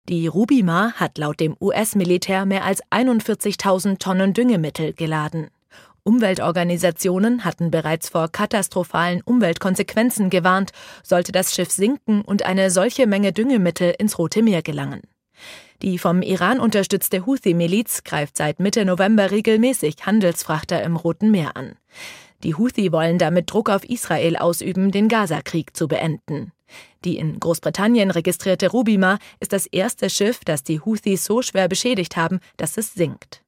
Die Rubima hat laut dem US-Militär mehr als 41.000 Tonnen Düngemittel geladen. Umweltorganisationen hatten bereits vor katastrophalen Umweltkonsequenzen gewarnt, sollte das Schiff sinken und eine solche Menge Düngemittel ins Rote Meer gelangen. Die vom Iran unterstützte Houthi-Miliz greift seit Mitte November regelmäßig Handelsfrachter im Roten Meer an. Die Houthi wollen damit Druck auf Israel ausüben, den Gaza-Krieg zu beenden. Die in Großbritannien registrierte Rubima ist das erste Schiff, das die Houthis so schwer beschädigt haben, dass es sinkt.